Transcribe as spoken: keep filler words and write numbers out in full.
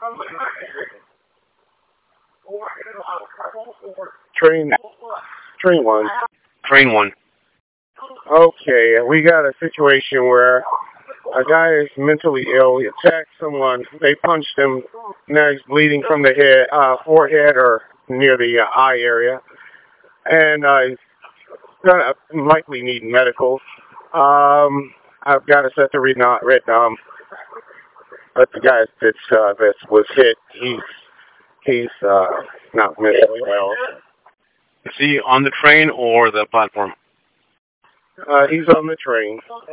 Train, train one. Train one. Okay, we got a situation where a guy is mentally ill. He attacked someone. They punched him. Now he's bleeding from the head, uh, forehead, or near the uh, eye area, and uh, he's gonna likely need medical. Um, I've got to set the red dom, red dom, but the guy that's uh, that was hit, he's he's uh, not mentally well. Is he on the train or the platform? Uh, he's on the train.